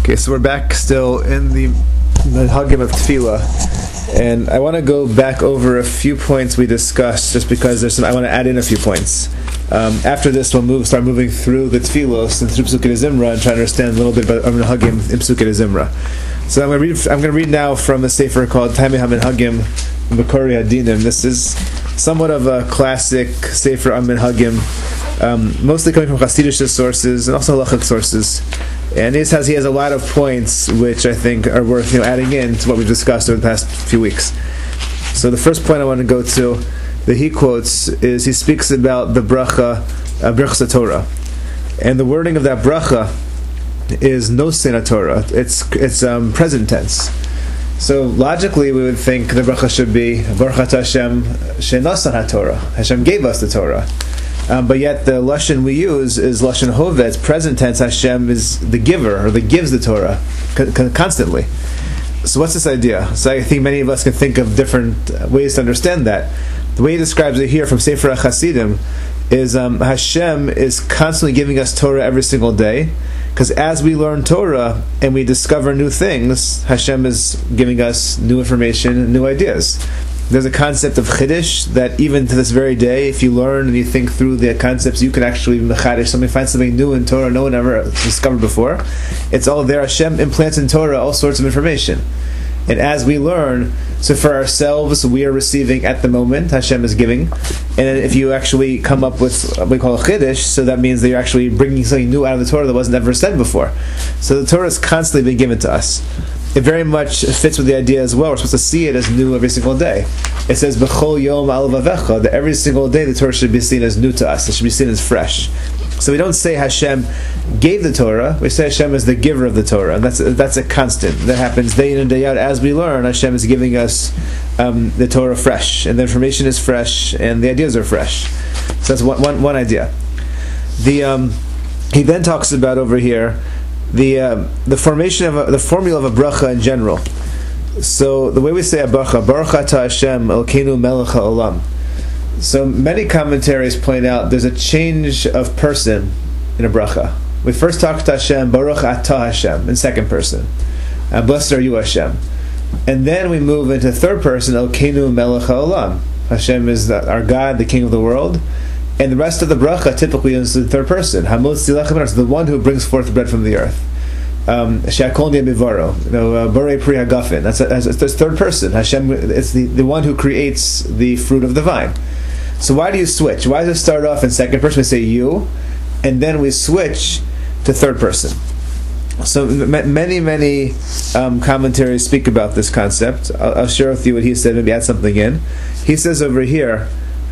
Okay, so we're back still in the Hagim of Tefillah, and I want to go back over a few points we discussed, just because I want to add in a few points. After this, we'll start moving through the Tefillos and through Pesukei Zimra and try to understand a little bit about Hagim in Pesukei Zimra. So I'm going to read now from a sefer called Taimei HaMinhagim B'Korei Hadinim. This is somewhat of a classic sefer on Minhagim, mostly coming from Hasidic sources and also halachic sources. And he has a lot of points which I think are worth adding in to what we've discussed over the past few weeks. So the first point I want to go to that he quotes is he speaks about the bracha, Birchas Torah, and the wording of that bracha is Nosein Torah. It's present tense. So logically, we would think the bracha should be Baruch Hashem shenasan haTorah. Hashem gave us the Torah. But yet the lashon we use is lashon hoveh. It's present tense. Hashem is the giver, or that gives the Torah constantly. So what's this idea? So I think many of us can think of different ways to understand that. The way he describes it here from Sefer HaChasidim is Hashem is constantly giving us Torah every single day, because as we learn Torah and we discover new things, Hashem is giving us new information and new ideas. There's a concept of chiddush that even to this very day, if you learn and you think through the concepts, you can actually find something new in Torah no one ever discovered before. It's all there. Hashem implants in Torah all sorts of information. And as we learn, so for ourselves, we are receiving at the moment, Hashem is giving. And if you actually come up with what we call a chiddush, so that means that you're actually bringing something new out of the Torah that wasn't ever said before. So the Torah is constantly being given to us. It very much fits with the idea as well. We're supposed to see it as new every single day. It says, B'chol yom al vavecha, that every single day the Torah should be seen as new to us. It should be seen as fresh. So we don't say Hashem gave the Torah, we say Hashem is the giver of the Torah. And that's a constant. That happens day in and day out. As we learn, Hashem is giving us the Torah fresh. And the information is fresh, and the ideas are fresh. So that's one idea. He then talks about over here the formation of the formula of a bracha in general. So the way we say a bracha, Baruch Atah Hashem Elokeinu Melech HaOlam. So many commentaries point out there's a change of person in a bracha. We first talk to Hashem, Baruch Atah Hashem, in second person. Blessed are you, Hashem. And then we move into third person, Elokeinu Melech HaOlam. Hashem is our God, the King of the world. And the rest of the bracha typically is the third person. Hamotzi lechem mi'aretz, the one who brings forth bread from the earth. She'akol niyeh bivaro, borei pri hagafen. That's third person. Hashem, it's the one who creates the fruit of the vine. So why do you switch? Why does it start off in second person? We say you, and then we switch to third person. So many commentaries speak about this concept. I'll share with you what he said. Maybe add something in. He says over here,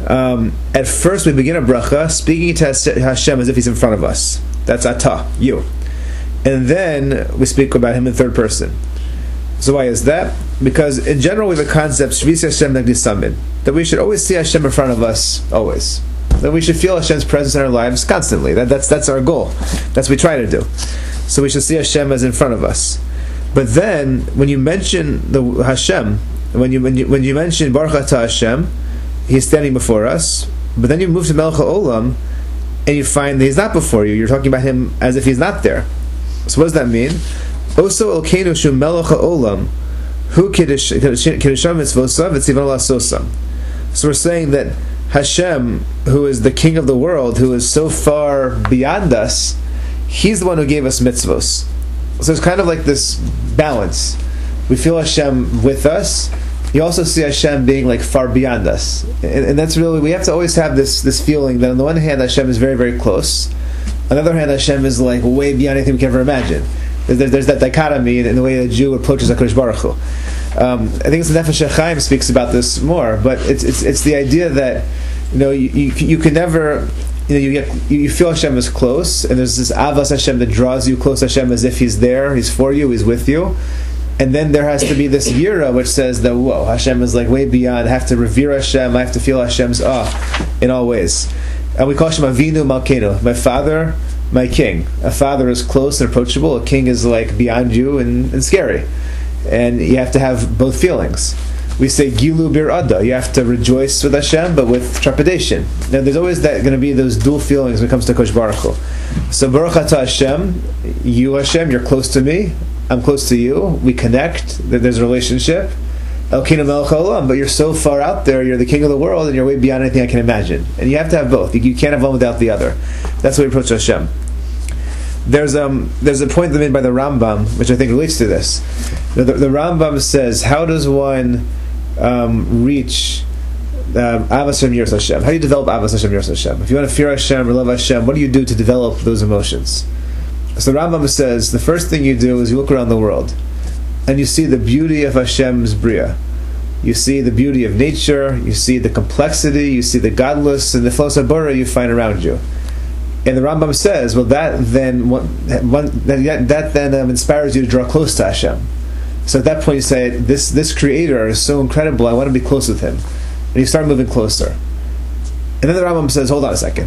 at first we begin a bracha speaking to Hashem as if he's in front of us. That's Atah, you. And then we speak about him in third person. So why is that? Because in general we have a concept, Shvis Hashem Nagdi Samid, that we should always see Hashem in front of us, always. That we should feel Hashem's presence in our lives constantly. That's our goal. That's what we try to do. So we should see Hashem as in front of us. But then when you mention the Hashem, when you mention Baruch Atah Hashem, he's standing before us, but then you move to Melech HaOlam and you find that he's not before you. You're talking about him as if he's not there. So what does that mean? Oso Elokeinu shu Melech HaOlam hu kiddusham mitzvosav v'tzivan la'asosam. So we're saying that Hashem, who is the King of the world, who is so far beyond us, he's the one who gave us mitzvos. So it's kind of like this balance. We feel Hashem with us. You also see Hashem being like far beyond us, and that's really, we have to always have this feeling that on the one hand Hashem is very, very close. On the other hand, Hashem is like way beyond anything we can ever imagine. There's that dichotomy in the way a Jew approaches HaKadosh Baruch Hu. I think it's the Nefesh HaChaim speaks about this more, but it's the idea that you can never, you feel Hashem is close, and there's this Avas Hashem that draws you close to Hashem as if he's there, he's for you, he's with you. And then there has to be this yira which says that, whoa, Hashem is like way beyond. I have to revere Hashem. I have to feel Hashem's awe in all ways. And we call Hashem Avinu Malkeinu, my father, my king. A father is close and approachable. A king is like beyond you and scary. And you have to have both feelings. we say Gilu Bir Ada. You have to rejoice with Hashem, but with trepidation. Now, there's always going to be those dual feelings when it comes to Kosh Baruch Hu. So Baruch Atah Hashem, you Hashem, you're close to me, I'm close to you, we connect, there's a relationship. Elokeinu Melech Haolam, but you're so far out there, you're the king of the world, and you're way beyond anything I can imagine. And you have to have both. You can't have one without the other. That's how we approach Hashem. There's a point made by the Rambam, which I think relates to this. The Rambam says, how does one reach Avas Hashem Yiras Hashem? How do you develop Avas Hashem Yiras Hashem? If you want to fear Hashem or love Hashem, what do you do to develop those emotions? So the Rambam says, the first thing you do is you look around the world, and you see the beauty of Hashem's Bria. You see the beauty of nature, you see the complexity, you see the godless and the Flos HaBorah you find around you. And the Rambam says, well, that then inspires you to draw close to Hashem. So at that point you say, this Creator is so incredible, I want to be close with Him. And you start moving closer. And then the Rambam says, hold on a second.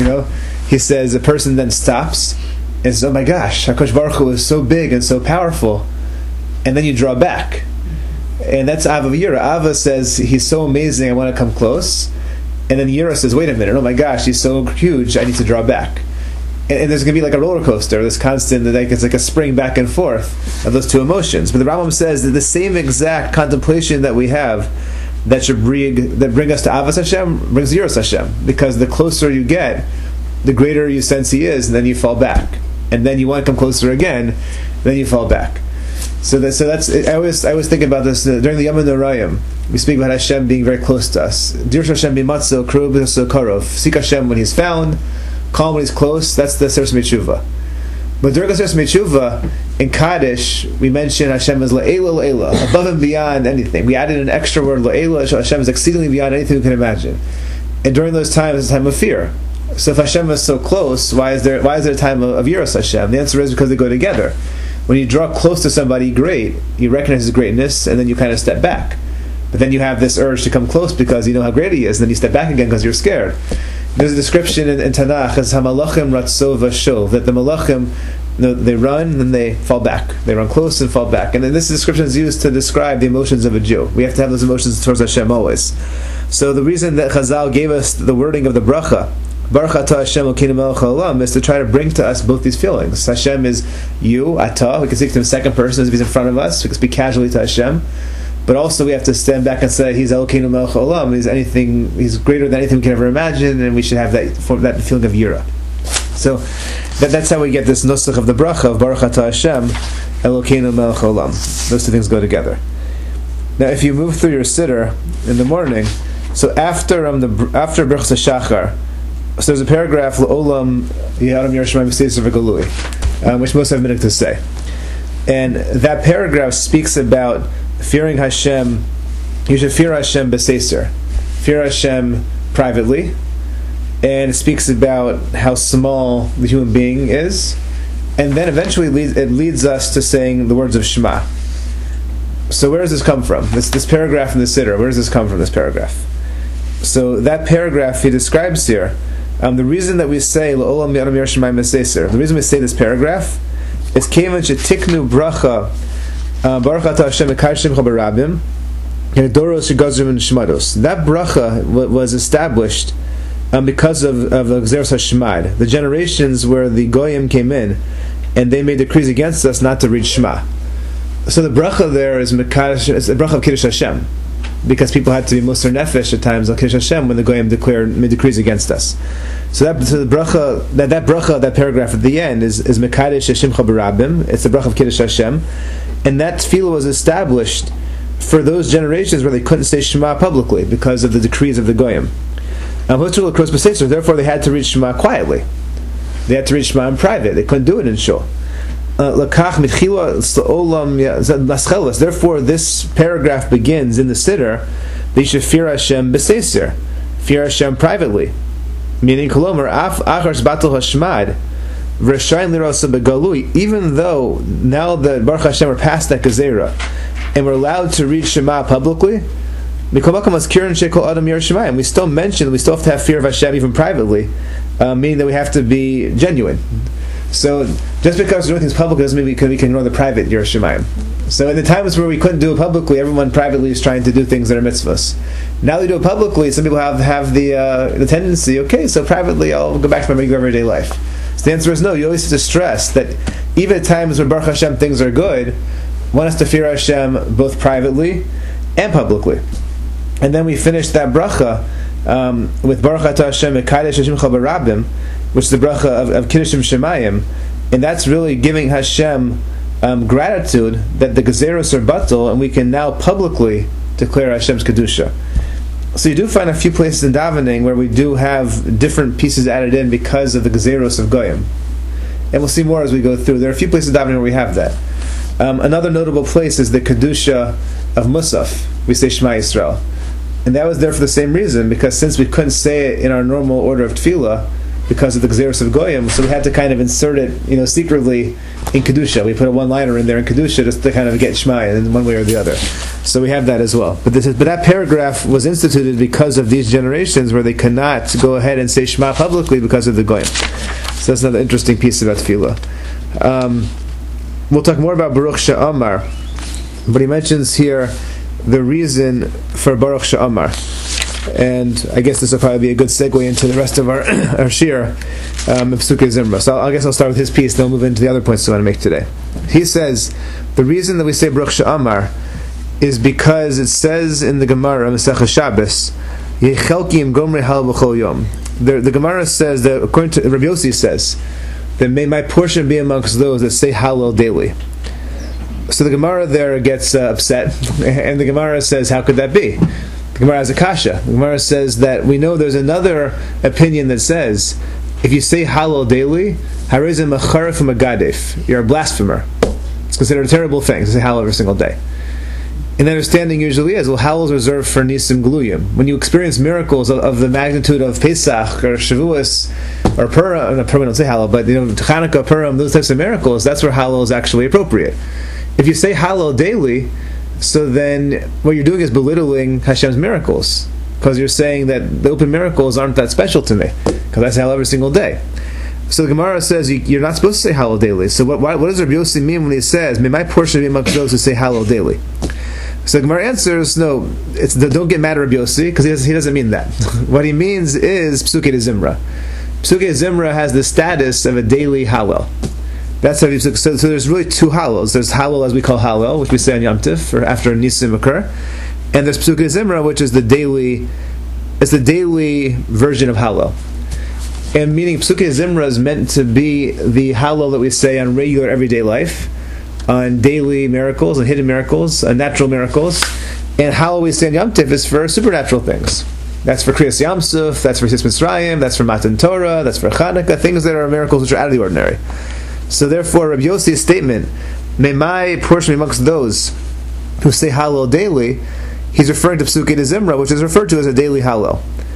He says, a person then stops and says, oh my gosh, HaKadosh Baruch Hu is so big and so powerful. And then you draw back. And that's Ava Yira. Ava says, he's so amazing, I want to come close. And then Yira says, wait a minute, oh my gosh, he's so huge, I need to draw back. And there's going to be like a roller coaster, this constant, it's like a spring back and forth of those two emotions. But the Rambam says that the same exact contemplation that we have that bring us to Avas Hashem brings Yiras Hashem. Because the closer you get, the greater you sense He is, and then you fall back. And then you want to come closer again, then you fall back. So that's I always think about this during the Yom Norayim. We speak about Hashem being very close to us. Dirsh Hashem bimatzo, krub karov. Seek Hashem when He's found, call when He's close. That's the Seres Metshuva. But during the Seres Metshuva in Kaddish, we mention Hashem as La'ela La'ela, above and beyond anything. We added an extra word La'ela. Hashem is exceedingly beyond anything we can imagine. And during those times, it's a time of fear. So if Hashem is so close, why is there a time of Yiras Hashem? The answer is because they go together. When you draw close to somebody great, you recognize His greatness, and then you kind of step back. But then you have this urge to come close because you know how great He is, and then you step back again because you're scared. There's a description in Tanakh as HaMalachim Ratzo Vashov, that the Malachim, they run and they fall back. They run close and fall back. And then this description is used to describe the emotions of a Jew. We have to have those emotions towards Hashem always. So the reason that Chazal gave us the wording of the bracha, Baruch Atah Hashem Elokeinu Melech Haolam, is to try to bring to us both these feelings. Hashem is you, Atah. We can speak to Him second person as if He's in front of us. We can speak casually to Hashem. But also we have to stand back and say He's Elokeinu Melech Haolam. He's greater than anything we can ever imagine, and we should have that feeling of Yira. So that's how we get this nusach of the bracha of Baruch Atah Hashem Elokeinu Melech Haolam. Those two things go together. Now, if you move through your siddur in the morning, so after Birchas HaShachar, so there's a paragraph L'olam Yadam Yerushalayim V'Seisur V'Galui, which most have minhag to say, and that paragraph speaks about fearing Hashem. You should fear Hashem b'seisur, fear Hashem privately, and it speaks about how small the human being is, and then eventually it leads us to saying the words of Shema. So where does this come from? This paragraph in the siddur. Where does this come from? This paragraph. So that paragraph he describes here. The reason that we say L'olam Yadam Yerushalayim V'Seisur, the reason we say this paragraph is Kevan Shetiknu Bracha Baruch Atah Hashem Ekar Shemcha B'Rabim Doros Shegazrim Shemados. That bracha was established because of Gzeros HaShemad, the generations where the Goyim came in and they made decrees against us not to read Shema. So the bracha there is Mekadosh, it's a bracha of Kiddush Hashem, because people had to be Musar Nefesh at times on Kiddush Hashem when the Goyim made decrees against us. So the bracha, that paragraph at the end is Mekadosh Shemcha B'Rabim. It's the bracha of Kiddush Hashem, and that tefillah was established for those generations where they couldn't say Shema publicly because of the decrees of the Goyim. Therefore, they had to read Shema quietly. They had to read Shema in private. They couldn't do it in shul. Therefore, this paragraph begins in the siddur. They should fear Hashem b'seisur, fear Hashem privately. Meaning, Kolomer achar batul hashmad v'rashayin lirasa begalui. Even though now that Baruch Hashem we're past that gezerah and we're allowed to read Shema publicly, we still mention we still have to have fear of Hashem even privately, meaning that we have to be genuine. So just because we're doing things publicly doesn't mean we can ignore the private Yerushalayim. So in the times where we couldn't do it publicly, everyone privately is trying to do things that are mitzvahs. Now we do it publicly, some people have the tendency, okay, so privately I'll go back to my regular everyday life. So the answer is no. You always have to stress that even at times when Baruch Hashem things are good, one has to fear Hashem both privately and publicly. And then we finish that bracha with Baruch Atah Hashem Mekadesh Shemcha Barabim, which is the bracha of Kiddushim Shemayim, and that's really giving Hashem gratitude that the Gezeros are batal, and we can now publicly declare Hashem's Kedusha. So you do find a few places in davening where we do have different pieces added in because of the Gezeros of Goyim. And we'll see more as we go through. There are a few places in davening where we have that. Another notable place is the Kedusha of Musaf. We say Shema Yisrael. And that was there for the same reason, because since we couldn't say it in our normal order of Tefillah, because of the Gezeros of Goyim, so we had to kind of insert it, secretly in Kedusha. We put a one-liner in there in Kedusha just to kind of get Shema in one way or the other. So we have that as well. But that paragraph was instituted because of these generations where they cannot go ahead and say Shema publicly because of the Goyim. So that's another interesting piece about Tefillah. We'll talk more about Baruch She'amar, but he mentions here the reason for Baruch She'amar. And I guess this will probably be a good segue into the rest of our shir, Psukei Zimra. So I guess I'll start with his piece, then we'll move into the other points I want to make today. He says, the reason that we say Baruch She'amar is because it says in the Gemara, Masechah Shabbos, Yechelkim Gomrei Hal B'chol Yom. The Gemara says that, according to Rabbi Yossi says, that may my portion be amongst those that say Hallel daily. So the Gemara there gets upset, and the Gemara says, how could that be? The Gemara has a kasha. The Gemara says that we know there's another opinion that says, if you say Hallel daily, Harizim Acharif Magadef, you're a blasphemer. It's considered a terrible thing to say Hallel every single day. And the understanding usually is, well, Hallel is reserved for Nisim Gluyim. When you experience miracles of the magnitude of Pesach or Shavuos or Purim, not Purim, don't say Hallel, but Chanukah, Purim, those types of miracles, that's where Hallel is actually appropriate. If you say Hallel daily, so then what you're doing is belittling Hashem's miracles, because you're saying that the open miracles aren't that special to me, because I say Hallel every single day. So the Gemara says you're not supposed to say Hallel daily. So what does Rabbi Yossi mean when he says, may my portion be amongst those who say Hallel daily? So the Gemara answers, no, don't get mad at Rabbi Yossi, because he doesn't mean that. What he means is Psukei Zimra. Psukei Zimra has the status of a daily Hallel. That's how so there's really two Hallels. There's Hallel as we call Hallel, which we say on Yom Tif, or after Nisim occur, and there's Psukei Zimra, which is the daily version of Hallel. And meaning Psukei Zimra is meant to be the Hallel that we say on regular everyday life, on daily miracles, on hidden miracles, on natural miracles, and Hallel we say on Yom Tif is for supernatural things. That's for Kriyas Yam Suf, that's for Sis Mitzrayim, that's for Matan Torah, that's for Chanukah, things that are miracles which are out of the ordinary. So therefore, Rabbi Yossi's statement, may my portion be amongst those who say Hallel daily, he's referring to Psukei Zimra, which is referred to as a daily Hallel.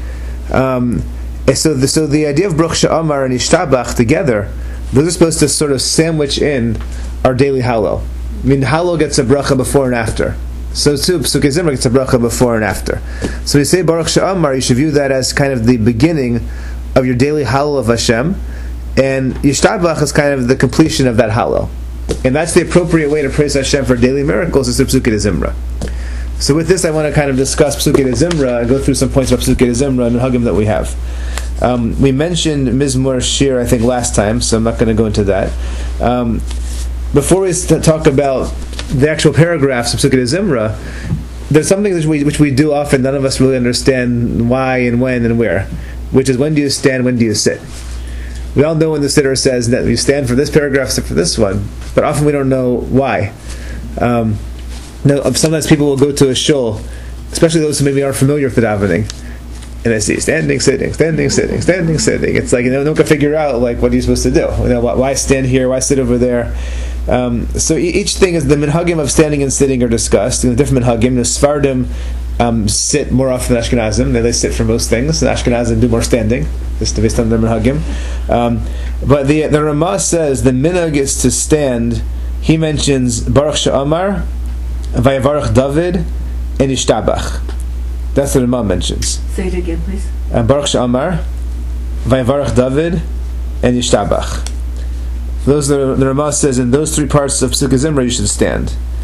So the idea of Baruch She'amar and Yishtabach together, those are supposed to sort of sandwich in our daily Hallel. I mean, Hallel gets a bracha before and after. So too, Psukei Zimra gets a bracha before and after. So you say Baruch She'amar, you should view that as kind of the beginning of your daily Hallel of Hashem, and Yishtabach is kind of the completion of that Hallel. And that's the appropriate way to praise Hashem for daily miracles, is the Psukei Zimra. So with this, I want to kind of discuss Psukei Zimra and go through some points about Psukei Zimra and Hagim that we have. We mentioned Mizmor Shir, I think, last time, so I'm not going to go into that. Before we talk about the actual paragraphs of Psukei Zimra, there's something which we do often, none of us really understand why and when and where, which is, when do you stand, when do you sit? We all know when the sitter says that you stand for this paragraph, sit for this one, but often we don't know why. Sometimes people will go to a shul, especially those who maybe aren't familiar with the davening, and they see standing, sitting, standing, sitting, standing, sitting. It's like, no one can figure out, like, what are you supposed to do? Why stand here? Why sit over there? So each thing is, the minhagim of standing and sitting are discussed. The different minhagim, the Sfardim sit more often than Ashkenazim. They sit for most things. The Ashkenazim do more standing, just based on their minhagim. But the Ramah says the minhag is to stand. He mentions Baruch She'amar, Vayavarach David, and Yishtabach. That's what the Ramah mentions. Say it again, please. Baruch She'amar, Vayavarach David, and Yishtabach. Those the Ramah says in those three parts of Psukei Zimra you should stand.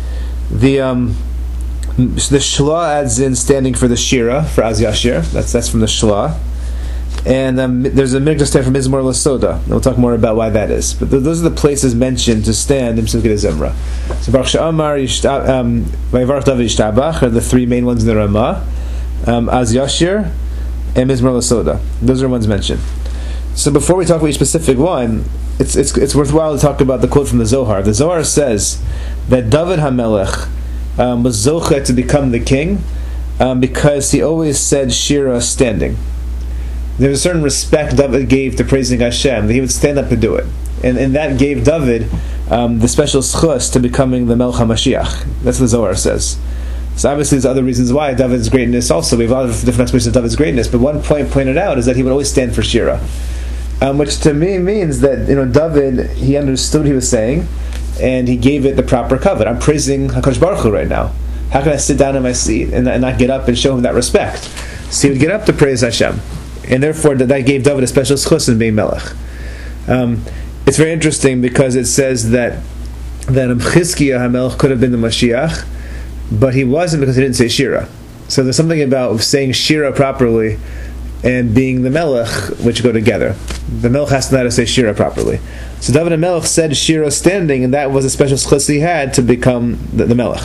The Shla adds in standing for the Shira, for Az Yashir. That's from the Shla. And there's a minhag stand for Mizmor Lasoda. And we'll talk more about why that is. But those are the places mentioned to stand in Pesukei Zimra. So Baruch She'amar, Vayivarach David Yishtabach are the three main ones in the Ramah. Az Yashir and Mizmor Lasoda. Those are the ones mentioned. So before we talk about each specific one, it's worthwhile to talk about the quote from the Zohar. The Zohar says that David HaMelech was zocheh to become the king because he always said Shira standing. There was a certain respect David gave to praising Hashem, that he would stand up and do it. And that gave David the special schus to becoming the Melech HaMashiach. That's what the Zohar says. So obviously there's other reasons why David's greatness also. We have a lot of different explanations of David's greatness, but one point pointed out is that he would always stand for Shira. Which to me means that David, he understood what he was saying, and he gave it the proper covet. I'm praising HaKadosh Baruch Hu right now. How can I sit down in my seat and not get up and show him that respect? So he would get up to praise Hashem. And therefore that gave David a special schus in being Melech. It's very interesting because it says that Chizkiah HaMelech could have been the Mashiach, but he wasn't because he didn't say Shira. So there's something about saying Shira properly and being the Melech which go together. The Melech has to know how to say Shira properly. So David HaMelech said Shira standing, and that was a special schus he had to become the Melech.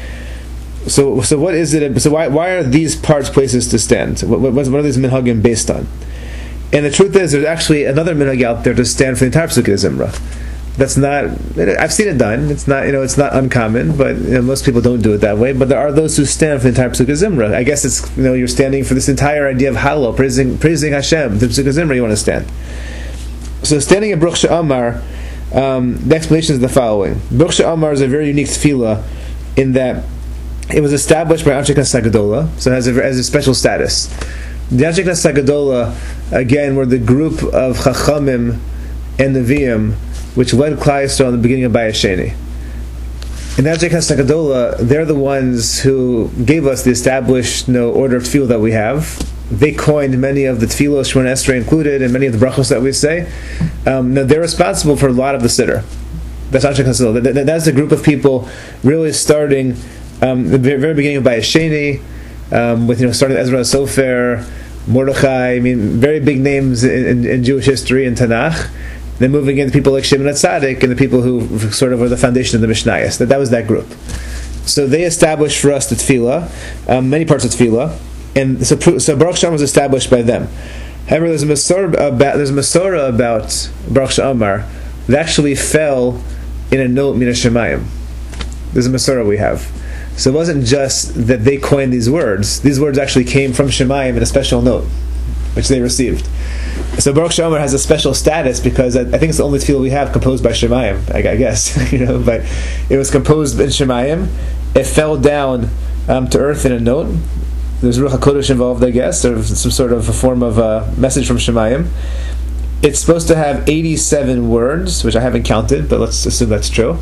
So what is it? So why are these parts places to stand? What are these minhagim based on? And the truth is, there's actually another minhag out there to stand for the entire Pesukei Zimra. That's not. I've seen it done. It's not. It's not uncommon, but most people don't do it that way. But there are those who stand for the entire Pesukei Zimra. I guess it's you're standing for this entire idea of Hallel, praising Hashem. The Pesukei Zimra you want to stand. So standing in Baruch She'amar, the explanation is the following. Baruch She'amar is a very unique tefillah in that it was established by Anshe Knesset Hagedola, so it has a special status. The Anshe Knesset Hagedola, again, were the group of Chachamim and Nevi'im which led Klal Yisrael in the beginning of Bayis Sheni. In the Anshe Knesset Hagedola, they're the ones who gave us the established order of tefillah that we have. They coined many of the tefillos, Shemona Esrei included, and many of the brachos that we say. Now they're responsible for a lot of the siddur. That's Anshe Knesset Hagedola. That's a group of people really starting the very beginning of Bayis Sheni, with starting Ezra Sofer, Mordechai. Very big names in Jewish history and Tanakh. Then moving into people like Shimon HaTzadik and the people who sort of were the foundation of the Mishnayos. That was that group. So they established for us the tefillah, many parts of tefillah, and so Baruch She'amar was established by them. However, there's a Masorah about Baruch She'amar that actually fell in a note Min HaShamayim. There's a Masorah we have. So it wasn't just that they coined these words. These words actually came from Shemayim in a special note, which they received. So Baruch She'amar has a special status because I think it's the only tefillah we have composed by Shemayim, I guess. But it was composed in Shemayim. It fell down to earth in a note. There's Ruach HaKodesh involved, I guess, or some sort of a form of a message from Shemayim. It's supposed to have 87 words, which I haven't counted, but let's assume that's true.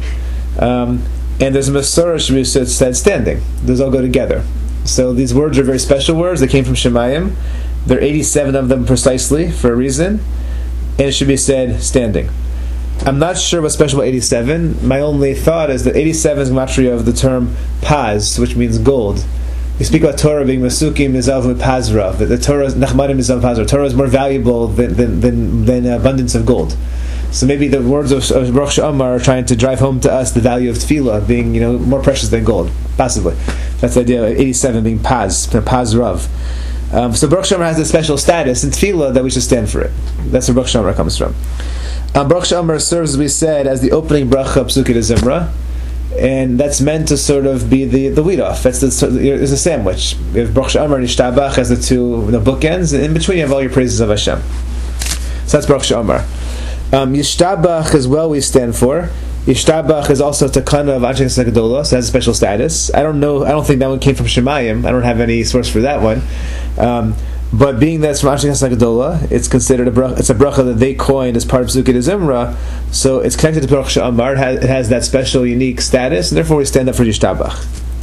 And there's a Masorah that said standing. Those all go together. So these words are very special words. They came from Shemayim. There are 87 of them precisely for a reason, and it should be said standing. I'm not sure what's special about 87. My only thought is that 87 is gematria of the term paz, which means gold. We speak about Torah being Masukim Mizav Pazra. The Torah is Nachmanim Mizav Pazra. Torah is more valuable than abundance of gold. So maybe the words of Baruch She'amar are trying to drive home to us the value of tefillah being more precious than gold, possibly. That's the idea of 87 being paz rav. So Baruch She'amar has a special status in tefillah that we should stand for it. That's where Baruch She'amar comes from. Baruch She'amar serves, as we said, as the opening bracha of Pesukei Zimra, and that's meant to sort of be the lead-off. It's a sandwich. You have Baruch She'amar and Yishtabach as the two bookends, and in between you have all your praises of Hashem. So that's Baruch She'amar. Yishtabach as well we stand for. Yishtabach is also Takana of Anshe Knesset Hagedola, so it has a special status. I don't think that one came from Shemayim. I don't have any source for that one. But being that it's from Anshe Knesset Hagedola, it's considered a bracha that they coined as part of Pesukei Zimra, so it's connected to Baruch She'amar. It has that special, unique status, and therefore we stand up for Yishtabach.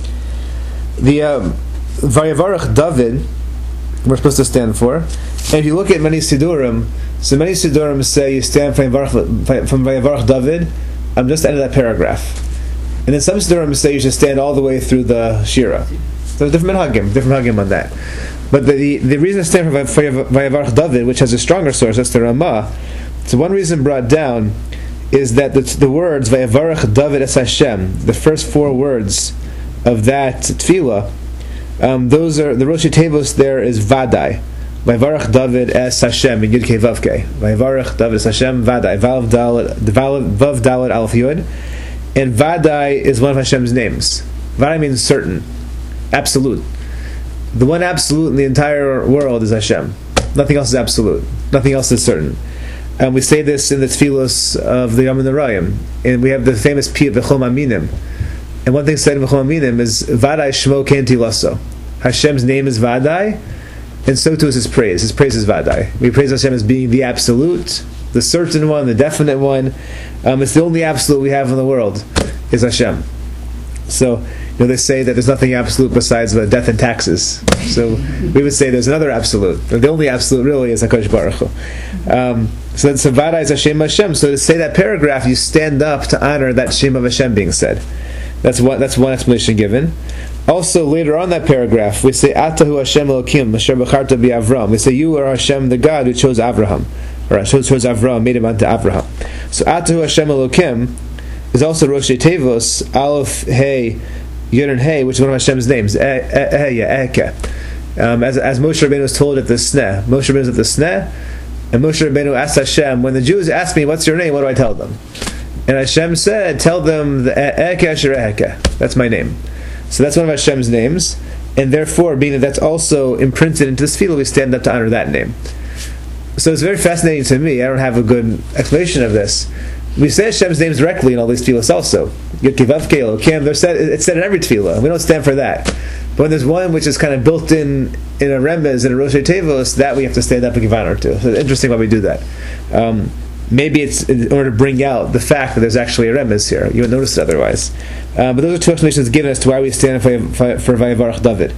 The Vayivarach David, we're supposed to stand for. And if you look at many Sidurim, so many Sidurim say you stand from Vayivarach David, just the end of that paragraph. And then some Sidurim say you should stand all the way through the Shira. So different hagim on that. But the reason to stand for Vayavarach David, which has a stronger source, that's the Ramah. So one reason brought down is that the words Vayavarach David es Hashem, the first 4 words of that tefillah, those are the Roshi Tevos. There is Vadai. Vayavarach David es Hashem in Yud Kei Vav Kei. Vayavarach David es Hashem Vadai. Vav Dalet Aleph Yud. And Vadai is one of Hashem's names. Vadai means certain, absolute. The one absolute in the entire world is Hashem. Nothing else is absolute. Nothing else is certain. And we say this in the tefillos of the Yom Narayim. And we have the famous Pi of V'chol Aminim. And one thing said in V'chol Aminim is Vadai Shmo Ken Tilaso. Hashem's name is Vadai, and so too is His praise. His praise is Vadai. We praise Hashem as being the absolute, the certain one, the definite one. It's the only absolute we have in the world is Hashem. So, they say that there's nothing absolute besides death and taxes. So we would say there's another absolute. The only absolute really is HaKadosh Baruch Hu. So Vadai is Hashem Hashem. So to say that paragraph, you stand up to honor that Shem of Hashem being said. That's one explanation given. Also, later on that paragraph, we say Atahu Hashem Elokim Asher B'charta B'Avram. We say you are Hashem, the God who chose Avraham, or chose Avram, made him unto Avraham. So Atahu Hashem Elokim is also Rosh Tevos Aleph Hey Yud and Hey, which is one of Hashem's names. As Moshe Rabbeinu was told at the Sneh. Moshe Rabbeinu was at the Sneh, and Moshe Rabbeinu asked Hashem, when the Jews ask me, what's your name, what do I tell them? And Hashem said, tell them the Asher Eheke. That's my name. So that's one of Hashem's names, and therefore, being that that's also imprinted into this tefillah, we stand up to honor that name. So it's very fascinating to me. I don't have a good explanation of this. We say Hashem's names directly in all these tefillahs also. It's said in every tefillah. We don't stand for that. But when there's one which is kind of built in a remez, in a Rosh Tevos, that we have to stand up and give honor to. So it's interesting why we do that. Maybe it's in order to bring out the fact that there's actually a remez here. You would notice it otherwise. But those are 2 explanations given as to why we stand for Vayavarach David.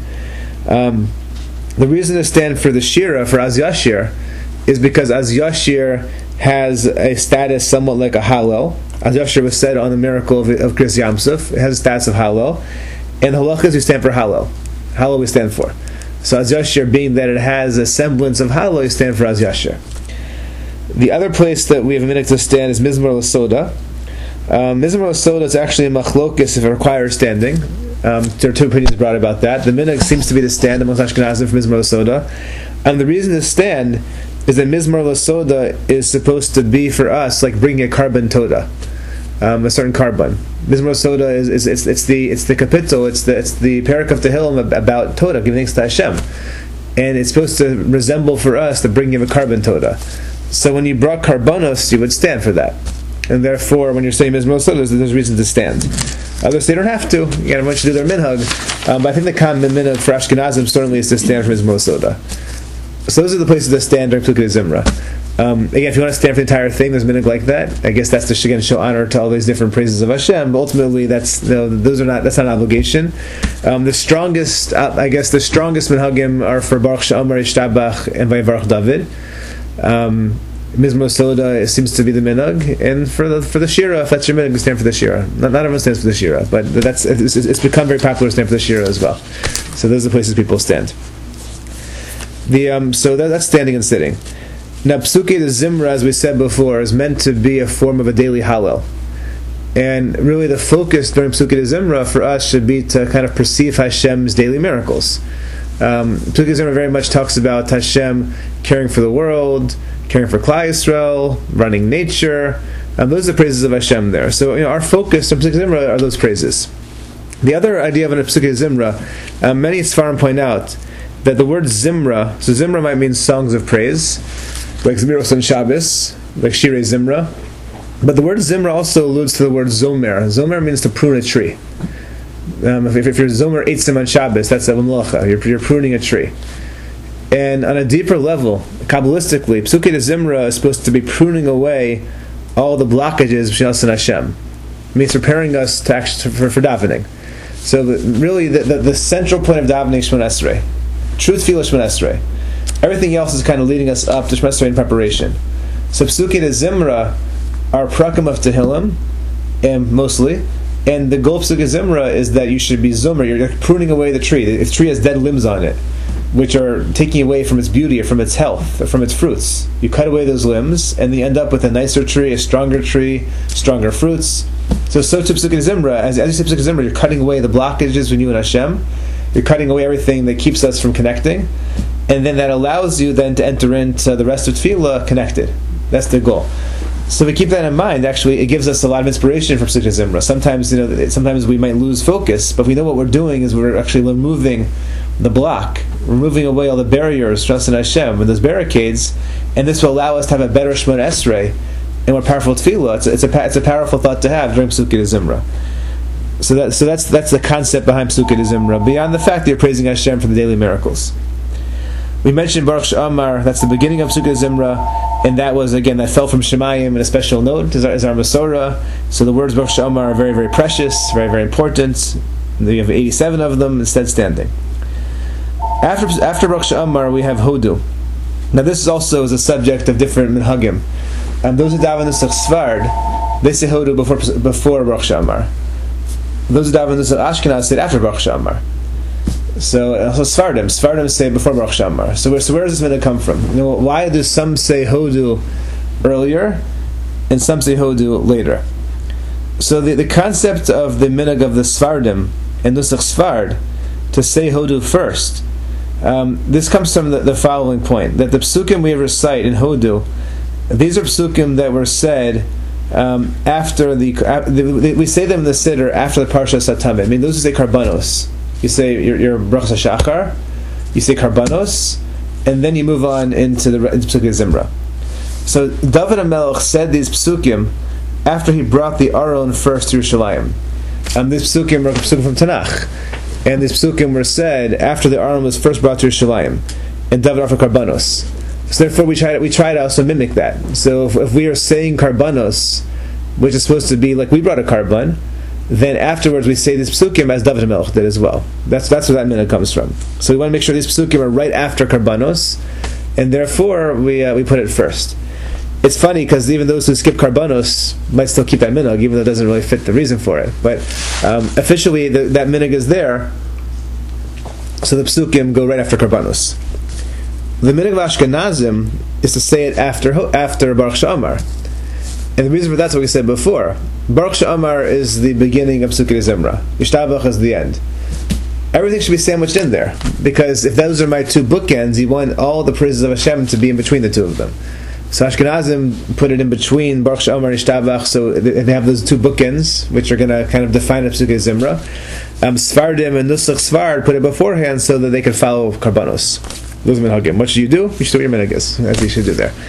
The reason to stand for the Shira, for Az Yashir, is because Az Yashir has a status somewhat like a Hallel. Az Yashir was said on the miracle of Kriyas Yamsuf. It has a status of Hallel. And halachas we stand for Hallel. Hallel we stand for. So Az Yashir, being that it has a semblance of Hallel, we stand for Az Yashir. The other place that we have a minute to stand is Mizmor L'Soda. Mizmor L'Soda is actually a machlokis if it requires standing. There are 2 opinions brought about that. The minhag seems to be to stand amongst Ashkenazim for Mizmor L'Soda. And the reason to stand is that Mizmor L'Soda is supposed to be for us like bringing a carbon toda, a certain carbon. Mizmor L'Soda is the capital, it's the parak of Tehillim about toda, giving thanks to Hashem, and it's supposed to resemble for us the bringing of a carbon toda. So when you brought karbonos, you would stand for that, and therefore when you're saying Mizmor L'Soda, there's reason to stand. Others say they don't have to. Everyone should do their minhag, but I think the common minhag for Ashkenazim certainly is to stand for Mizmor L'Soda. So those are the places that stand during Psukei Zimra. Again, if you want to stand for the entire thing, there's minhag like that. I guess that's to again show honor to all these different praises of Hashem. But ultimately, that's not an obligation. The strongest minhagim are for Baruch She'amar Yishtabach and Vayavarach David. Mizmor L'Soda seems to be the minhag, and for the Shira, if that's your minhag, stand for the Shira. Not everyone stands for the Shira, but it's become very popular to stand for the Shira as well. So those are the places people stand. So that's standing and sitting. Now, Psukei de Zimra, as we said before, is meant to be a form of a daily Hallel. And really the focus during Psukei de Zimra for us should be to kind of perceive Hashem's daily miracles. Psukei de Zimra very much talks about Hashem caring for the world, caring for Klal Yisrael, running nature, and those are the praises of Hashem there. So our focus on Psukei de Zimra are those praises. The other idea of a Psukei de Zimra, many Sfarim point out that the word Zimra, so Zimra might mean songs of praise, like Zmiros on Shabbos, like Shirei Zimra. But the word Zimra also alludes to the word Zomer. Zomer means to prune a tree. If you're Zomer Eitzim on Shabbos, that's a Melacha. You're pruning a tree. And on a deeper level, Kabbalistically, Psukei de Zimra is supposed to be pruning away all the blockages of Shel Hashem. It means preparing us to for davening. So really, the central point of davening is Shemon Esrei. Truth Tefillah Shemon Esrei. Everything else is kind of leading us up to Shemon Esrei in preparation. So Psukei de Zimra are prakim of Tehillim, and mostly, And the goal of Pesukei Zimra is that you should be zomer. You're pruning away the tree. The tree has dead limbs on it, which are taking away from its beauty or from its health or from its fruits. You cut away those limbs, and you end up with a nicer tree, stronger fruits. So to Pesukei Zimra, as you say Pesukei Zimra, you're cutting away the blockages between you and Hashem. You're cutting away everything that keeps us from connecting, and then that allows you then to enter into the rest of Tefillah connected. That's the goal. So we keep that in mind. Actually, it gives us a lot of inspiration for Pesukei Zimra. Sometimes we might lose focus, but we know what we're doing is we're actually removing the block, removing away all the barriers, trust in Hashem, and those barricades, and this will allow us to have a better Shemona Esrei and more powerful Tefillah. It's a powerful thought to have during Pesukei Zimra. So that's the concept behind Pesukei Zimra. Beyond the fact that you're praising Hashem for the daily miracles, we mentioned Baruch She'amar. That's the beginning of Pesukei Zimra, and that was again that fell from Shemayim in a special note as our Masorah. So the words Baruch She'amar are very, very precious, very, very important. We have 87 of them instead standing. After Baruch She'amar, we have Hodu. Now this is also a subject of different minhagim. Those who daven Nusach Sfard, they say Hodu before Baruch She'amar. Those who daven Nusach Ashkenaz say after Baruch She'amar. So also Sfardim say before Baruch She'amar. So where does this minhag come from? Why do some say Hodu earlier and some say Hodu later? So the concept of the minhag of the Sfardim and Nusach Sfard to say Hodu first. This comes from the following point, that the psukim we recite in Hodu, these are psukim that were said after we say them in the Siddur after the Parsha Satamim. I mean, those who say Karbanos. You say your Brachas HaShachar, you say Karbanos, and then you move on into Pesukei Zimra. So David HaMelech said these psukim after he brought the Aron first to Yerushalayim. These psukim are psukim from Tanakh. And these psukim were said after the Aron was first brought to Yerushalayim, and David offered Karbanos. So therefore we try to also mimic that. So if we are saying Karbanos, which is supposed to be like we brought a Karban, then afterwards we say this psukim as David HaMelech did as well. That's where that minhag comes from. So we want to make sure these psukim are right after Karbanos, and therefore we put it first. It's funny because even those who skip Karbanos might still keep that minhag, even though it doesn't really fit the reason for it. But officially, that minhag is there, so the psukim go right after Karbanos. The minhag of Ashkenazim is to say it after Baruch She'amar, and the reason for that's what we said before. Baruch She'amar is the beginning of Pesukei Zimra. Yishtabach is the end. Everything should be sandwiched in there, because if those are my two bookends, you want all the praises of Hashem to be in between the two of them. So Ashkenazim put it in between Baruch She'amar and Yishtabach, so they have those two bookends, which are going to kind of define a Pesukei Zimra. Sfardim and Nusach Sfard put it beforehand so that they can follow Karbanos. Those are minhagim. What should you do? You should do what your minhag is, as you should do there.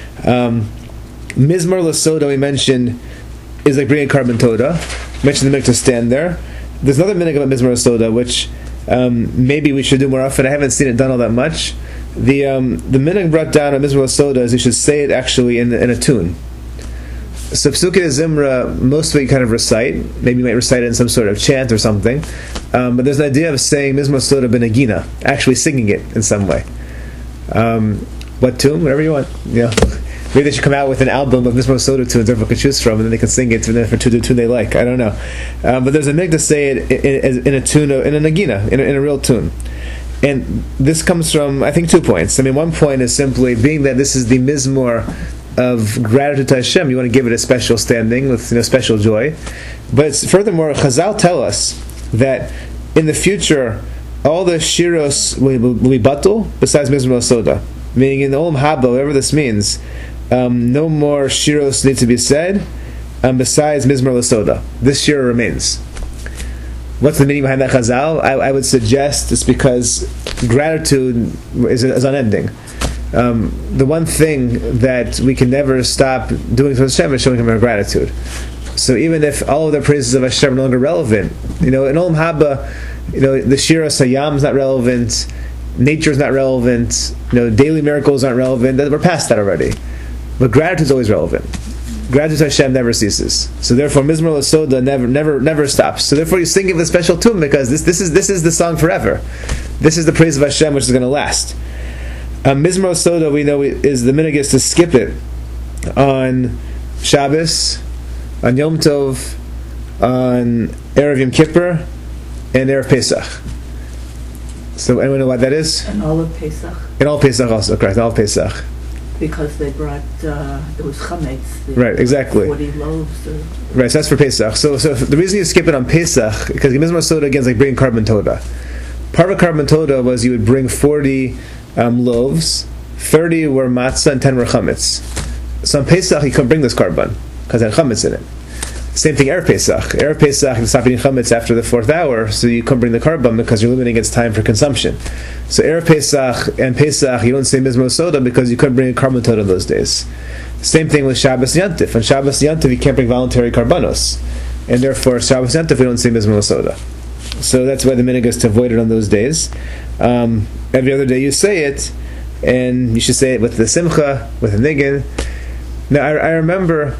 Mizmor Lasoda we mentioned is like bringing Karban Toda. Mentioned the minhag to stand there. There's another minhag about Mizmor Lasoda which maybe we should do more often. I haven't seen it done all that much. The minhag brought down on Mizmor Lasoda is you should say it actually in a tune. So Pesukei Zimra, most of it you kind of recite. Maybe you might recite it in some sort of chant or something. But there's an idea of saying Mizmor Lasoda b'nagina, actually singing it in some way. What tune? Whatever you want. Maybe they should come out with an album of Mizmor Lasoda tunes everyone can choose from, and then they can sing it for the tune they like. I don't know. But there's a minhag to say it in a tune, in a nagina, in a real tune. And this comes from, I think, 2 points. I mean, one point is simply being that this is the Mizmor of gratitude to Hashem. You want to give it a special standing with special joy. But furthermore, Chazal tell us that in the future, all the shiros will be batul besides Mizmor Lasoda. Meaning in the Olam Haba, whatever this means, no more shiros need to be said besides Mizmor Lasoda. This shira remains. What's the meaning behind that Chazal? I would suggest it's because gratitude is unending. The one thing that we can never stop doing for Hashem is showing Him our gratitude. So even if all of the praises of Hashem are no longer relevant, in Olam Haba, the Shira Sayyam is not relevant, nature is not relevant, daily miracles aren't relevant. We're past that already. But gratitude is always relevant. Gratitude to Hashem never ceases. So therefore, Mizmor Lasoda never stops. So therefore, you sing it with a special tune because this is the song forever. This is the praise of Hashem which is going to last. Mizmor Lasoda, we know, is the minhag is to skip it on Shabbos, on Yom Tov, on Erev Yom Kippur and Erev Pesach. So anyone know what that is? And all of Pesach. And all Pesach also, correct, all Pesach. Because they brought, it was chametz. Right, exactly. 40 loaves. Right, so that's for Pesach. So the reason you skip it on Pesach, because Mizmor Soda again is like bringing Karban Toda. Part of Karban Toda was you would bring 40 loaves, 30 were matzah and 10 were chametz. So on Pesach you couldn't bring this Karban, because it had chametz in it. Same thing Erev Pesach. Erev Pesach, you stop eating chametz after the 4th hour, so you couldn't bring the Karban because you're limiting its time for consumption. So Erev Pesach and Pesach, you don't say Mizmor Soda because you couldn't bring a Karban Toda those days. Same thing with Shabbos Yantif. On Shabbos Yantif, you can't bring voluntary Karbanos. And therefore, Shabbos Yantif, we don't say Mizmor Soda. So that's why the minhag is to avoid it on those days. Every other day you say it, and you should say it with the Simcha, with the Niggin. Now, I remember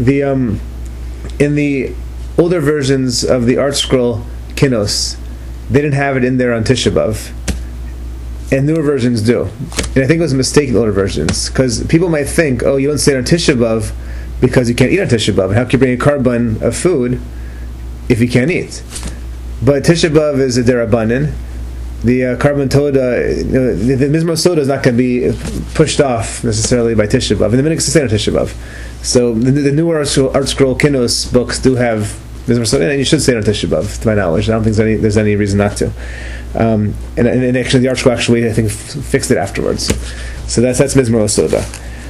in the older versions of the Art Scroll Kinos, they didn't have it in there on Tisha B'Av. And newer versions do. And I think it was a mistake in older versions. Because people might think, oh, you don't say it on Tisha B'Av because you can't eat on Tisha B'Av. How can you bring a Karban of food if you can't eat? But Tisha B'Av is a derabanan. The Karban Toda, the Mizmor Soda is not going to be pushed off necessarily by Tisha B'Av. And the minhag is to say on Tisha B'Av. So the newer Art Scroll Kinos books do have Mizmor Soda, and you should say it on Tisha B'Av, to my knowledge. I don't think there's any reason not to. And actually, the Art Scroll I think fixed it afterwards. So that's Mizmor Soda.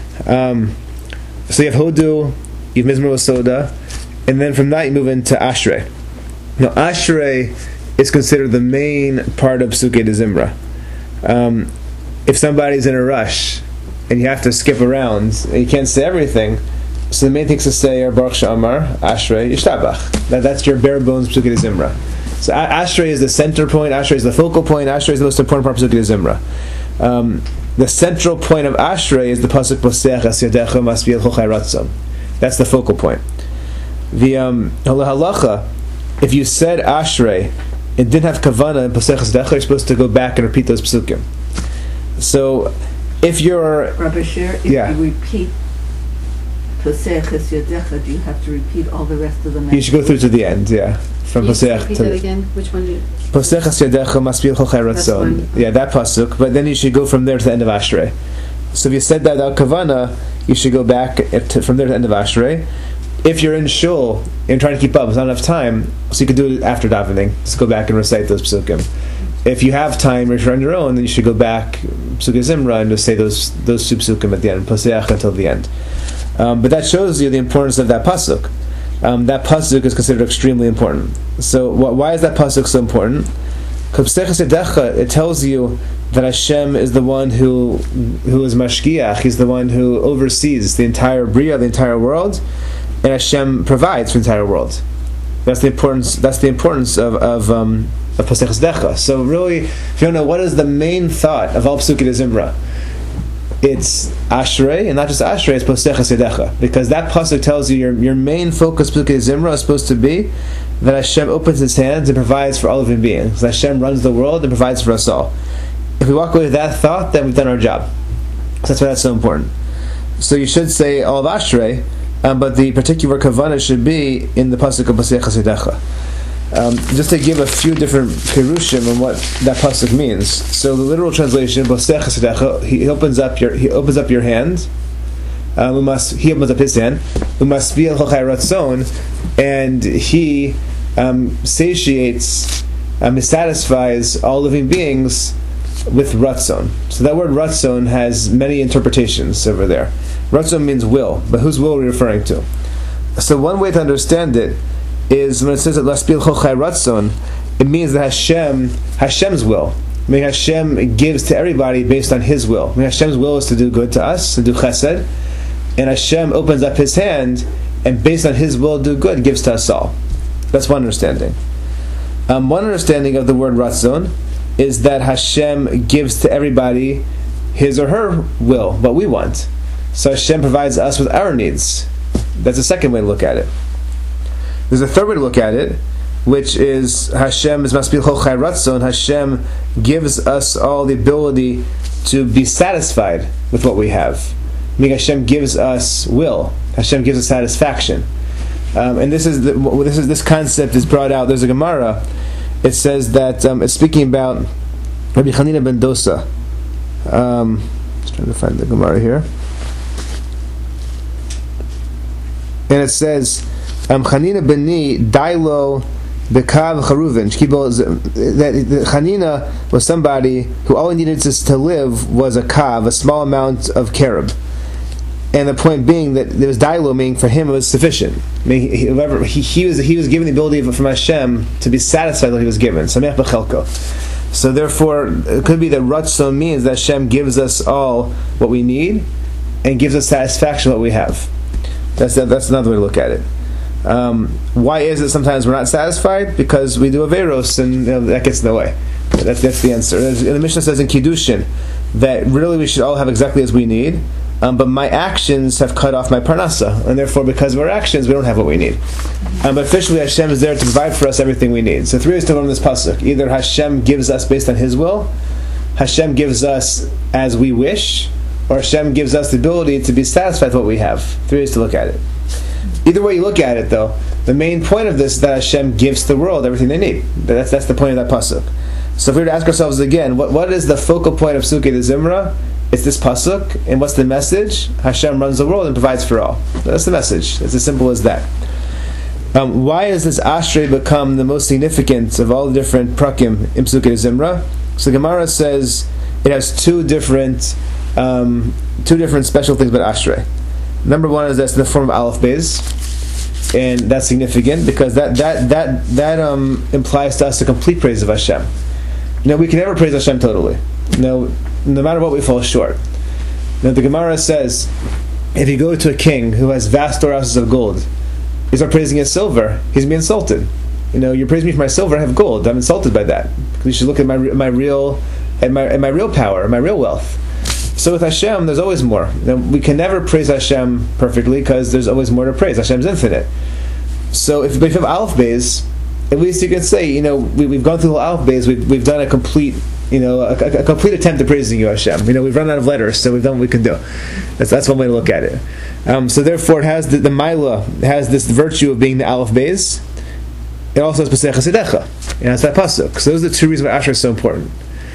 So you have Hodu, you have Mizmor Soda, and then from that you move into Ashrei. Now Ashrei is considered the main part of Psukei de Zimra. If somebody's in a rush and you have to skip around and you can't say everything, so the main things to say are Baruch She'amar, Ashrei, Yishtabach. That's your bare bones Psukei de Zimra. So Ashrei is the center point, Ashrei is the focal point, Ashrei is the most important part of Psukei de Zimra. The central point of Ashrei is the pasuk Poseach es yadecha masviel chochai ratzon. That's the focal point. The halacha, if you said Ashrei and didn't have kavana and Poseach es yadecha, you're supposed to go back and repeat those psukim. So if you're Rabbi Sher, if you repeat Poseach es yadecha, do you have to repeat all the rest of the message? You should go through to the end, yeah. From Poseach repeat to that again. Which one do you? Poseach es yadecha masviel chochai ratzon. Yeah, that pasuk. But then you should go from there to the end of Ashrei. So if you said that without kavana, you should go back from there to the end of Ashrei. If you're in shul and trying to keep up, there's not enough time, so you could do it after davening. Just go back and recite those psukim. If you have time, or if you're on your own, then you should go back Psukei Zimra and just say those two psukim at the end, Poseach until the end. But that shows you the importance of that pasuk. That pasuk is considered extremely important. So why is that pasuk so important? Because it tells you that Hashem is the one who is mashgiach. He's the one who oversees the entire bria, the entire world, and Hashem provides for the entire world. That's the importance. That's the importance of Pasech Decha. So really, if you don't know what is the main thought of all Psukei de Zimra, it's Ashrei, and not just Ashrei, it's Pasech Decha, because that pasuk tells you your main focus Psukei de Zimra is supposed to be that Hashem opens His hands and provides for all living beings. That Hashem runs the world and provides for us all. If we walk away with that thought, then we've done our job. So that's why that's so important. So you should say all of Ashrei, but the particular kavanah should be in the pasuk of Pasech Decha. Just to give a few different pirushim on what that pasuk means. So the literal translation, Pasech Decha, he opens up your hand. He opens up his hand. Umasviel chochai ratzon, and he satiates, he satisfies all living beings with ratzon. So that word ratzon has many interpretations over there. Ratzon means will, but whose will are we referring to? So one way to understand it is when it says that laspil chochai ratzon, it means that Hashem's will. I mean, Hashem gives to everybody based on His will. I mean, Hashem's will is to do good to us, to do chesed, and Hashem opens up His hand, and based on His will, do good, gives to us all. That's one understanding. One understanding of the word ratzon is that Hashem gives to everybody his or her will, what we want. So Hashem provides us with our needs. That's the second way to look at it. There's a third way to look at it, which is Hashem is maspil chochai ratzon. Hashem gives us all the ability to be satisfied with what we have. I mean, Hashem gives us will. Hashem gives us satisfaction. And this concept is brought out. There's a Gemara. It says that it's speaking about Rabbi Chanina ben Dosa. Just trying to find the Gemara here. And it says, Chanina beni dailo bekav charuvin. That Chanina was somebody who all he needed to live was a kav, a small amount of carob. And the point being that there was dailo, meaning for him it was sufficient. I mean, he was given the ability from Hashem to be satisfied with what he was given. Samech b'chelko. So therefore, it could be that Ratzon means that Hashem gives us all what we need and gives us satisfaction what we have. That's another way to look at it. Why is it sometimes we're not satisfied? Because we do Averos and that gets in the way. That's the answer. And the Mishnah says in Kiddushin that really we should all have exactly as we need, but my actions have cut off my parnasa, and therefore because of our actions we don't have what we need. But officially Hashem is there to provide for us everything we need. So three ways to learn this pasuk. Either Hashem gives us based on His will, Hashem gives us as we wish, or Hashem gives us the ability to be satisfied with what we have. Three ways to look at it. Either way you look at it, though, the main point of this is that Hashem gives the world everything they need. That's the point of that pasuk. So if we were to ask ourselves again, what is the focal point of Sukkot de Zimra? It's this pasuk, and what's the message? Hashem runs the world and provides for all. That's the message. It's as simple as that. Why has this Ashrei become the most significant of all the different prakim in Sukkot de Zimra? So Gemara says it has two different special things about Ashrei. Number one is that's in the form of Aleph Beis, and that's significant because that implies to us the complete praise of Hashem. We can never praise Hashem totally. No matter what we fall short. Now the Gemara says, if you go to a king who has vast storehouses of gold, you start praising his silver, he's being insulted. You're praising me for my silver, I have gold. I'm insulted by that. You should look at my real power, my real wealth. So with Hashem, there's always more. We can never praise Hashem perfectly because there's always more to praise. Hashem's infinite. So if we have Aleph Beis, at least you can say, we've gone through the Aleph Beis, we've done a complete, a complete attempt at praising you, Hashem. We've run out of letters, so we've done what we can do. That's one way to look at it. So therefore, it has the Maila has this virtue of being the Aleph Beis. It also has B'sei Chasidecha. It's that pasuk. So those are the two reasons why Ashrei is so important.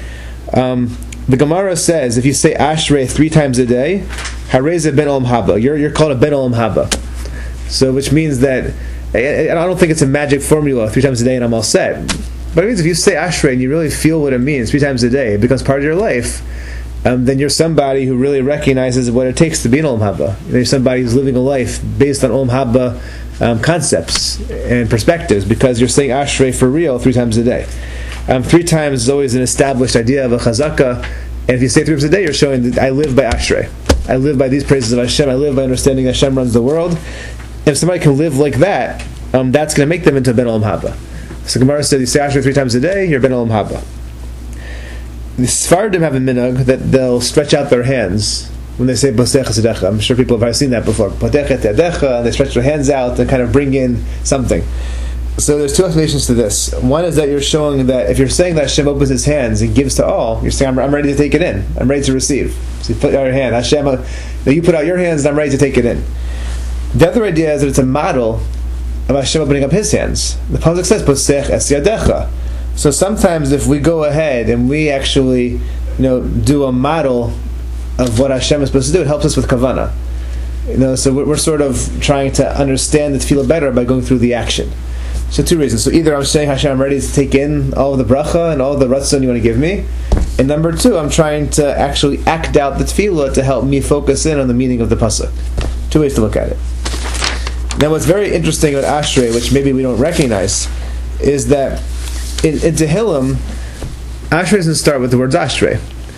The Gemara says if you say Ashrei 3 times a day, Hareze ben olam haba. You're called a ben olam haba. So which means that I don't think it's a magic formula 3 times a day and I'm all set. But it means if you say Ashrei and you really feel what it means 3 times a day, it becomes part of your life. Then you're somebody who really recognizes what it takes to be an olam haba. You're somebody who's living a life based on olam haba concepts and perspectives because you're saying Ashrei for real 3 times a day. 3 times is always an established idea of a chazaka, and if you say 3 times a day, you're showing that I live by Ashrei. I live by these praises of Hashem. I live by understanding Hashem runs the world. If somebody can live like that, that's going to make them into ben olam haba. So Gemara said, you say Ashrei 3 times a day, you're ben olam haba. The Sfardim have a minhag that they'll stretch out their hands when they say B'sei Chasidecha. I'm sure people have already seen that before. Potechet yadecha, and they stretch their hands out to kind of bring in something. So there's 2 explanations to this. One is that you're showing that if you're saying that Hashem opens His hands and gives to all, you're saying I'm ready to take it in. I'm ready to receive. So you put out your hand. Hashem, you put out your hands and I'm ready to take it in. The other idea is that it's a model of Hashem opening up His hands. The pasuk says Posech es yadecha. So sometimes if we go ahead and we actually do a model of what Hashem is supposed to do, it helps us with kavanah. So we're sort of trying to understand the tefillah better by going through the action. So 2 reasons. So either I'm saying, Hashem, I'm ready to take in all of the bracha and all of the ratzon you want to give me. And number 2, I'm trying to actually act out the tefillah to help me focus in on the meaning of the pasuk. 2 ways to look at it. Now what's very interesting about Ashrei, which maybe we don't recognize, is that in Tehillim, Ashrei doesn't start with the words Ashrei.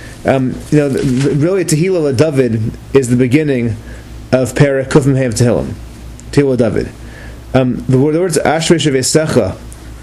Really Tehillah David is the beginning of Perek Kuf Mem Hey of Tehillim. Tehillah David. The words Ashrei Shevesecha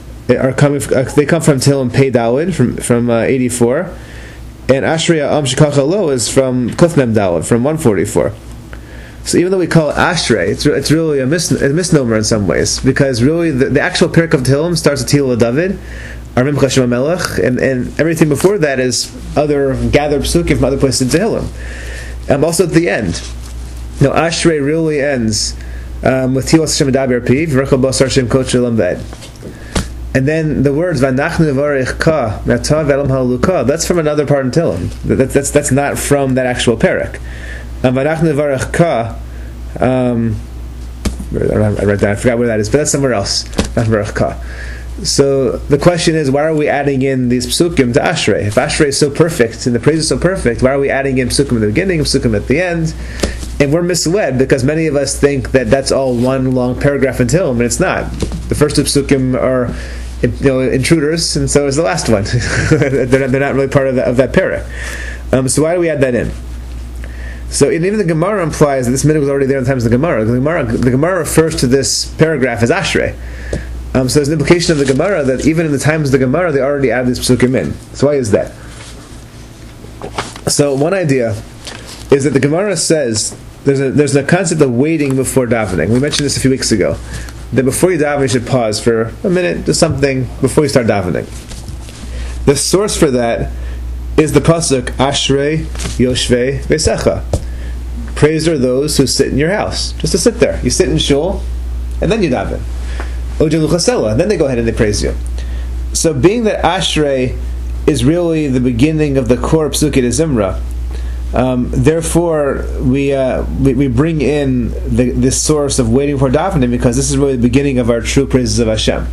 they come from Tehillim Pei Daled from 84, and Ashrei Am Shekacha Lo is from Kuf Mem Daled from 144. So even though we call it Ashrei, it's really a misnomer in some ways because really the actual Perek of Tehillim starts with Tehillah David, Armim Chashem HaMelech, and everything before that is other gathered psukim from other places in Tehillim. Also at the end, Ashrei really ends with Tilas Hashem Medaber Piv, V'rechol Basar Shem Kodesh Olam V'ed. And then the words V'anachnu Nevarech Ka Me'atav V'elam Haluka, that's from another part in Tehillim. That's not from that actual parak. V'anachnu Nevarech Ka, I read that, I forgot where that is, but that's somewhere else. Not Nevarech Ka. So the question is, why are we adding in these psukim to Ashrei? If Ashrei is so perfect and the praise is so perfect, why are we adding in psukim at the beginning, psukim at the end? And we're misled because many of us think that that's all one long paragraph in Tehillim, and it's not. The first two psukim are intruders, and so is the last one. they're not really part of that parak. So why do we add that in? So even the Gemara implies that this minhag was already there in the times of the Gemara. The Gemara refers to this paragraph as Ashrei. So there's an implication of the Gemara that even in the times of the Gemara they already added these psukim in. So why is that? So one idea is that the Gemara says there's a concept of waiting before davening. We mentioned this a few weeks ago. That before you daven, you should pause for a minute, do something before you start davening. The source for that is the pasuk Ashrei Yoshvei Veisecha. Praised are those who sit in your house, just to sit there. You sit in shul, and then you daven. Ojalu Chasela, and then they go ahead and they praise you. So, being that Ashrei is really the beginning of the core Psukei de Zimra, therefore we bring in this source of waiting for davening because this is really the beginning of our true praises of Hashem.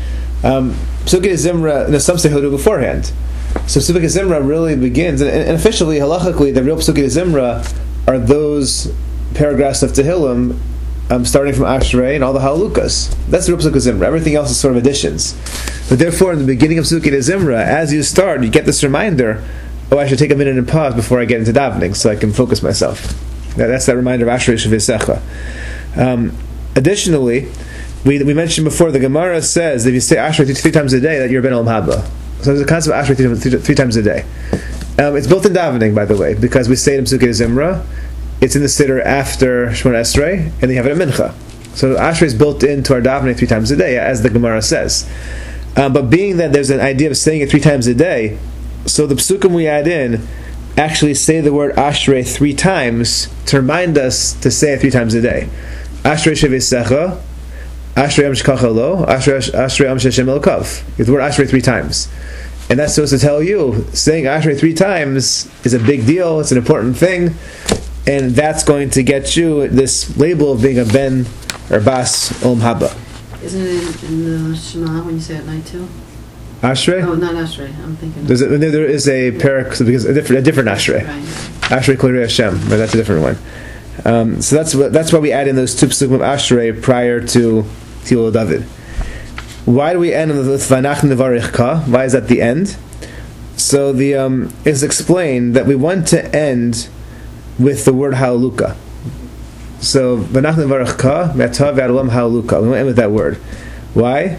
Psukei de Zimra, some say he'll do beforehand. So Psukei de Zimra really begins, and officially, halachically, the real Psukei de Zimra are those paragraphs of Tehillim starting from Ashrei and all the Halukas. That's the real Psukei de Zimra. Everything else is sort of additions. But therefore, in the beginning of Psukei de Zimra, as you start, you get this reminder, I should take a minute and pause before I get into davening so I can focus myself. That's that reminder of Ashrei Sheveisecha. Additionally, we mentioned before, the Gemara says that if you say Ashrei three times a day, that you're Ben Olam Haba. So there's a concept of Ashrei three times a day. It's built in davening, by the way, because we say it in Psukei de Zimra. It's in the siddur after Shemona Esrei, and they have it at Mincha. So Ashrei is built into our davening 3 times a day, as the Gemara says. But being that there's an idea of saying it 3 times a day, so the psukim we add in actually say the word Ashrei 3 times to remind us to say it 3 times a day. Ashrei Sheveisecha, Ashrei Am Shekacha Lo, Ashrei Am Sheshem Elokav. You have the word Ashrei 3 times. And that's supposed to tell you, saying Ashrei 3 times is a big deal, it's an important thing, and that's going to get you this label of being a Ben or Bas Olam Haba. Isn't it in the Shema when you say at night too? Ashrei? Oh, not Ashrei. I'm thinking. There is a parak because a different Ashrei. Right. Ashrei Kol Yirei Hashem, but that's a different one. So that's why we add in those 2 psukim of Ashrei prior to Tilul David. Why do we end with V'anachnu Nevarech Ka? Why is that the end? So it's explained that we want to end with the word Halaluka. So V'anachnu Nevarech Ka Me'atav V'ad Olam Halaluka. We want to end with that word. Why?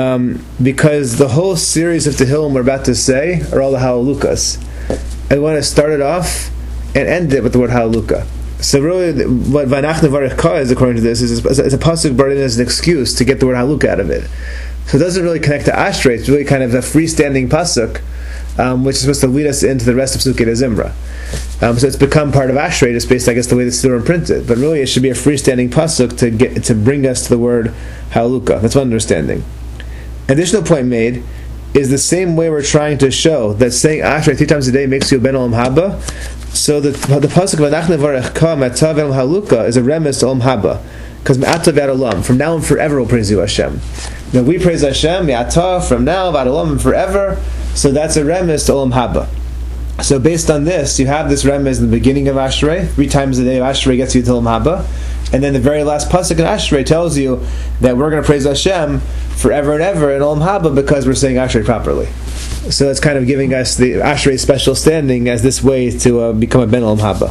Because the whole series of Tehillim we're about to say are all the Halalukas. And we want to start it off and end it with the word Halaluka. So really, what V'anachnu Nevarech Ka is, according to this, is a pasuk brought in as an excuse to get the word Halaluka out of it. So it doesn't really connect to Ashrei. It's really kind of a freestanding pasuk, which is supposed to lead us into the rest of Psukei de Zimra. So it's become part of Ashrei, just based, I guess, the way the Siddur imprinted. But really, it should be a freestanding pasuk to bring us to the word Halaluka. That's one understanding. Additional point made is the same way we're trying to show that saying Ashrei 3 times a day makes you Ben Olam Haba. So the pasuk V'anachnu Nevarech Ka Me'atav V'elam Halaluka is a remes to Olam Haba. Because Me'atav V'ad Olam, from now and forever we'll praise you, Hashem. Now we praise Hashem, Me'atav, from now, V'ad Olam, and forever. So that's a remes to Olam Haba. So based on this, you have this remes in the beginning of Ashrei. 3 times a day of Ashrei gets you to Olam Haba. And then the very last pasuk in Ashrei tells you that we're going to praise Hashem forever and ever in Olam Haba because we're saying Ashrei properly. So that's kind of giving us the Ashrei special standing as this way to become a Ben Olam Haba.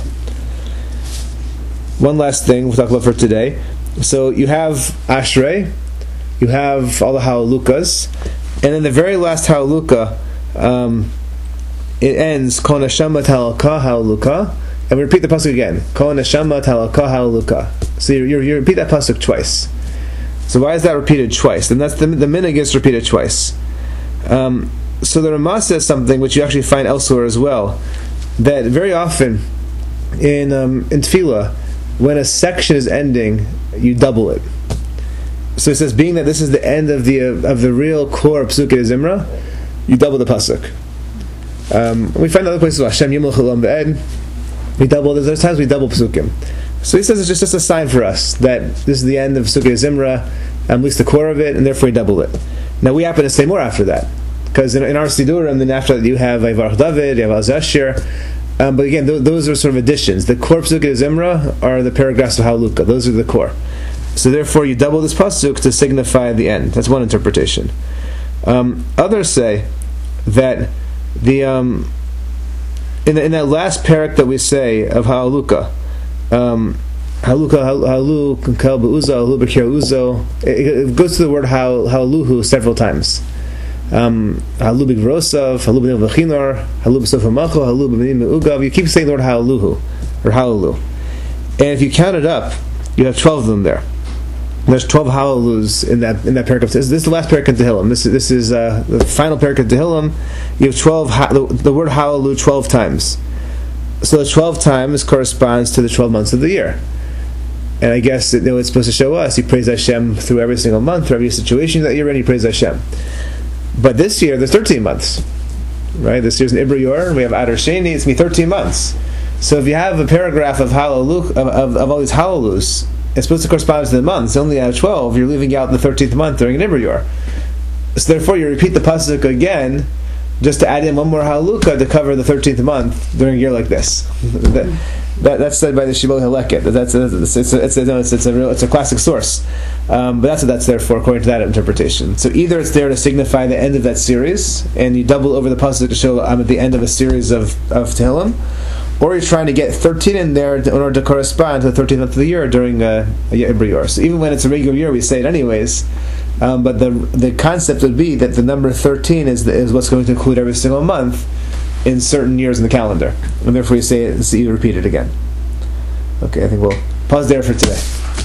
One last thing we'll talk about for today. So you have Ashrei, you have all the Halalukas, and then the very last Halaluka, it ends Kol Neshama Talaka Halaluka, and we repeat the pasuk again. Kol Neshama Talaka Halaluka. So you repeat that pasuk twice. So why is that repeated twice? And that's the minhag is repeated twice. So the Ramah says something which you actually find elsewhere as well, that very often in Tefillah, when a section is ending, you double it. So it says, being that this is the end of the real core of Pesukei Zimra, you double the pasuk. We find other places, Hashem Yimel Cholam Be'ed. We double. There's times we double Pesukim. So he says it's just a sign for us that this is the end of Pesukei Zimra, at least the core of it, and therefore we double it. Now we happen to say more after that, because in our Sidurim, then after that you have Vayvarach David, you have Al-Zashir. But again, those are sort of additions. The core Pesukei Zimra are the paragraphs of Haluka. Those are the core. So therefore, you double this pasuk to signify the end. That's one interpretation. Others say that the in that last parak that we say of Haluka, Haluka Halu Kel Beuzo Halu Bekir Uzo, it goes to the word Haluhu several times. Halu B'Grosav, Halu B'Nei V'Chinor, Halu B'Sof Hamacho, Halu B'Nei Me'ugav. You keep saying the word Haluhu or Halalu, and if you count it up, you have 12 of them there. There's 12 Halalus in that parak. This is the last parak in Tehillim. This is the final parak in Tehillim. You have 12 the word Halalu 12 times. So the 12 times corresponds to the 12 months of the year. And I guess it's supposed to show us you praise Hashem through every single month, through every situation that you're in. You praise Hashem. But this year there's 13 months, right? This year's an Ibra Yor. We have Adar Sheni. It's going to be 13 months. So if you have a paragraph of Halalu of all these Halalus, it's supposed to correspond to the months. Only out of 12, you're leaving out the 13th month during an Ibra Yor. So therefore, you repeat the pasuk again, just to add in one more Haluka to cover the 13th month during a year like this. That's said by the Shibboleth Haleket. It's a classic source, but that's what that's there for, according to that interpretation. So either it's there to signify the end of that series, and you double over the pasuk to show I'm at the end of a series of Tehillim, or you're trying to get 13 in there in order to correspond to the 13th month of the year during a Ibra Yor. So even when it's a regular year, we say it anyways. But the concept would be that the number 13 is what's going to include every single month in certain years in the calendar, and therefore you say it, so you repeat it again. Okay, I think we'll pause there for today.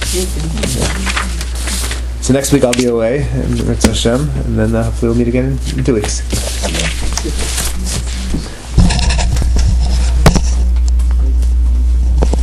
So next week I'll be away, and Ritz Hashem, and then hopefully we'll meet again in 2 weeks.